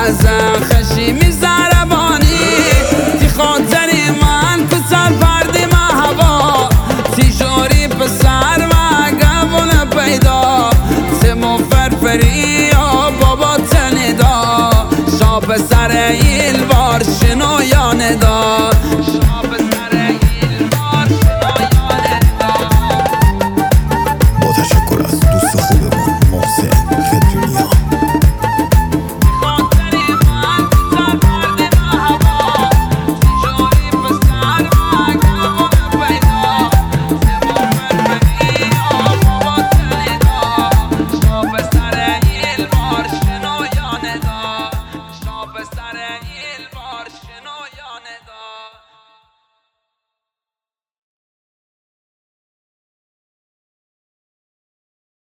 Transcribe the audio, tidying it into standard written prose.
ازم خشیمی زربانی تی خاطری من پسر پردی ما هوا تی جوری پسر و گبون پیدا تی مفرفری و بابا تنیدا شا پسر ایل بار شنو یاندا شا پسر ایل بار شنو یاندا. با تشکر از دوست خوبمون محسن خدرونیا. Stare